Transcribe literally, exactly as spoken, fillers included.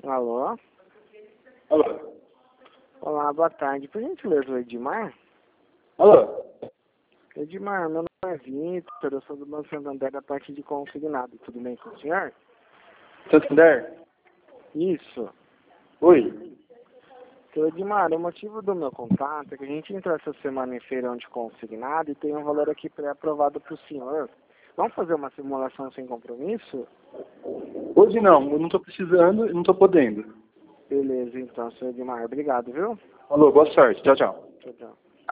Alô? Alô? Olá, boa tarde. Por gentileza, o Edmar? Alô? Edmar, meu nome é Vitor, eu sou do Banco Santander da parte de consignado. Tudo bem com o senhor? Santander? Isso. Oi? Seu Edmar, o motivo do meu contato é que a gente entrou essa semana em feirão de consignado e tem um valor aqui pré-aprovado para o senhor. Vamos fazer uma simulação sem compromisso? Hoje não, eu não estou precisando e não estou podendo. Beleza, então, seu Edmar. Obrigado, viu? Alô, boa sorte. Tchau, tchau. Tchau, tchau.